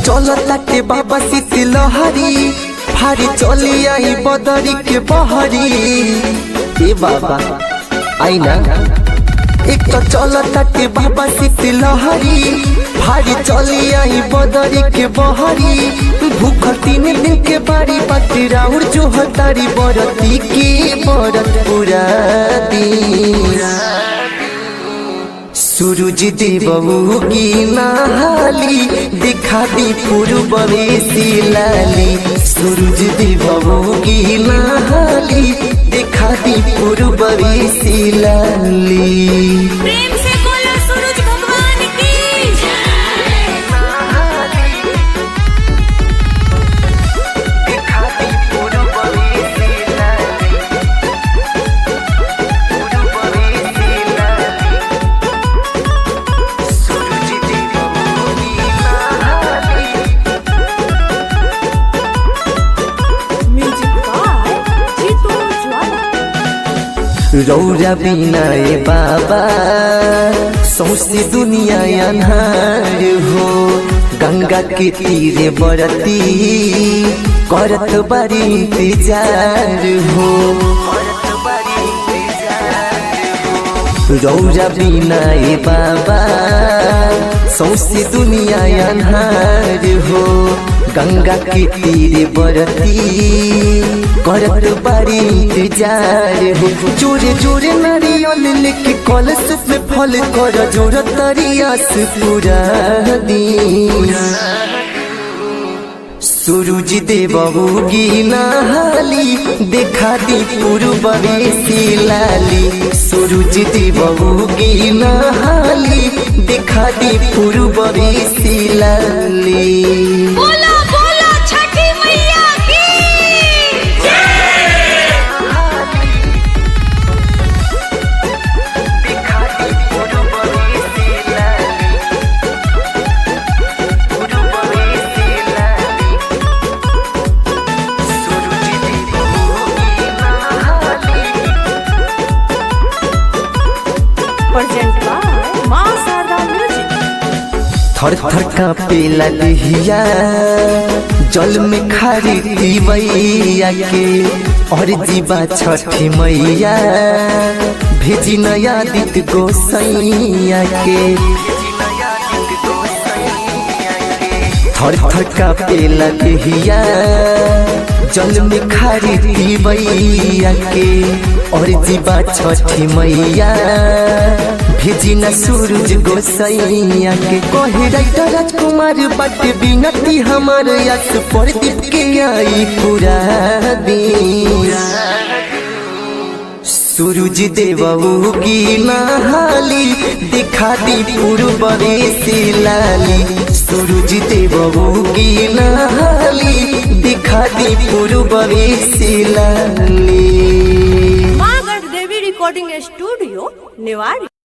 चलता के बाबा शीतलहरी भारी चली आई बदरी के बहरी। ए बाबा आई ना। एक तो चलता के बाबा शीतलहरी भारी चली आई बदरी के बहरी। भूख 3 दिन के बारी बाटी राउर जो हतारी बरती के बरत पूरा दी। सूरज देवऊ की नहाली दिखा दी पूर्व लाली। सूरज देवऊ की नहाली दिखा दी पूर्व लाली। प्रेम से बोलो सूरज भगवान की दिखा दी पूर्व लाली। रौरा बिना ए बाबा सौसे दुनिया अन्हार हो। गंगा के तीरे बरती करत बारी इंतजार हो। रौरा बिना ए बाबा सौसे दुनिया अन्हार हो। गंगा के तीरे बरती करत बारी इंतजार हो। जोरे जोरे नारियल लेके कलश में फल कर जोर तरियास पूरा दी। सूरज देवऊ की नहाली देखा दी पूर्व लाली। सूरज देवऊ की नहाली देखा दी पूर्व लाली। बोलो बोलो छठी मैया की प्रेजेंट बाय मां शारदा म्यूजिक। थर थर कांपेला देहिया जल में खारी दीवैया के। और जीवा छठी मैया भेजी नया दित गोसैया के। थर थर कांपेला देहिया जल में खारी दीवैया के। और जीवा छठी मैया भेजी न सूरज गोसैया के। कहे राइटर राजकुमार बट बिनती हमार यस प्रदीप के आई पूरा दी। सूरज देवऊ की नहाली दिखा दी पूर्व लाली। सूरज देवऊ की नहाली दिखा दी पूर्व लाली। मां गढ़ देवी रिकॉर्डिंग स्टूडियो निवाड़ी।